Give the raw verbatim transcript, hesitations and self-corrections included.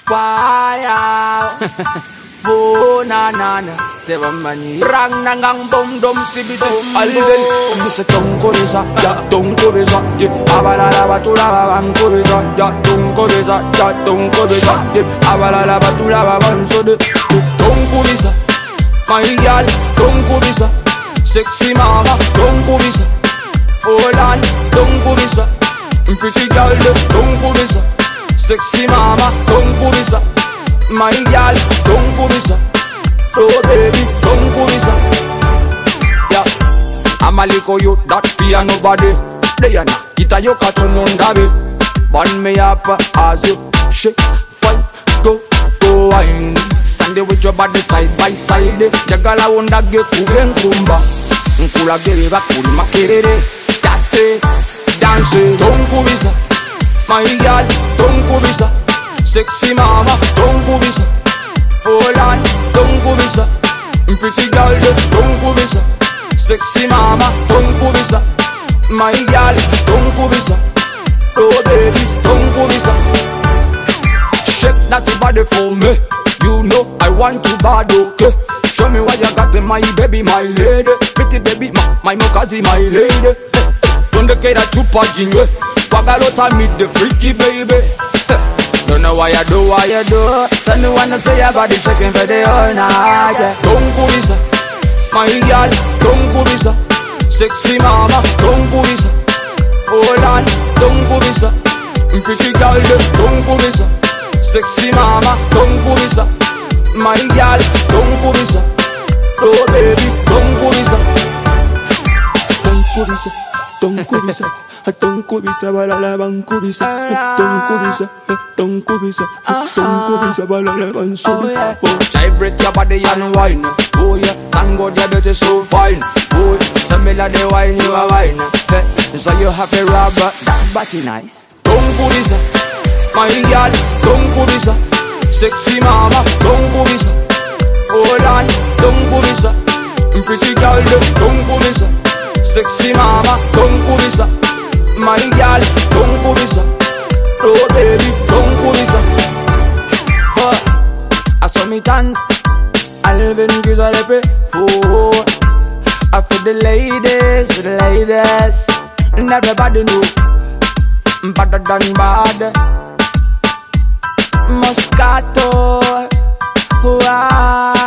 Why? Oh na na na, te bambani. Rang nangang bom dom si bisi. Alden, muse tonko besa, ya tonko besa. Abala la batula banko besa, ya tonko besa, ya tonko besa. Abala la batula banko de. Tonko besa, my girl, tonko besa. Sexy mama, tonko besa. Hold on, tonko besa. Pretty girl, tonko besa. Sexy mama, tonko besa. My girl, don't go bisa. Oh baby, don't go bisa. Yeah, I'm a little youth that fear nobody. They are not, it's a yoke to nondabe. Burn me up as you shake, fight, go, go wine. Stand there with your body side by side. Jagala wonda get kuben kumba. Nkula gere bakuri makerere. Tate, dance, don't go bisa. My girl, don't go bisa. Sexy mama, don't go bisa. Hold on, don't go bisa. Pretty girl, don't go bisa. Sexy mama, don't go bisa. My girl, don't go bisa. Oh baby, don't go bisa. Shake that body for me. You know I want you bad, okay? Show me what you got in my baby, my lady. Pretty baby, my, my mokazi, my lady. Don't care that you punching me. Wagalota meet the freaky baby. Don't know why you do, why you do. So no wanna say your body shaking for the whole night. Yeah. Don't go bisa, my girl, don't go bisa. Sexy mama, don't go bisa. Hold on, don't go bisa. Pretty girl, don't go bisa. Sexy mama, don't go bisa. My girl, don't go bisa. Oh baby, don't go bisa. Don't go bisa, don't go bisa. Don't go bisa, balala banco bisa. Don't go bisa, don't go bisa. Don't go bisa, balala banco. Vibrate your body and wine. Oh yeah, thank God you're dirty so fine. Oh, some melody wine you a wine. So you have a rubber, that body nice. Don't go bisa, my girl. Don't go bisa, sexy mama. Don't go bisa. Hold on, don't go bisa. Pretty girl, don't go bisa. Sexy mama, don't go bisa. My girl, don't go bisa. Oh baby, don't go bisa. Oh, I saw me tan Alvin Giuseppe. Oh, I for the ladies, for the ladies. And everybody know better than bad. Moscato. Wow.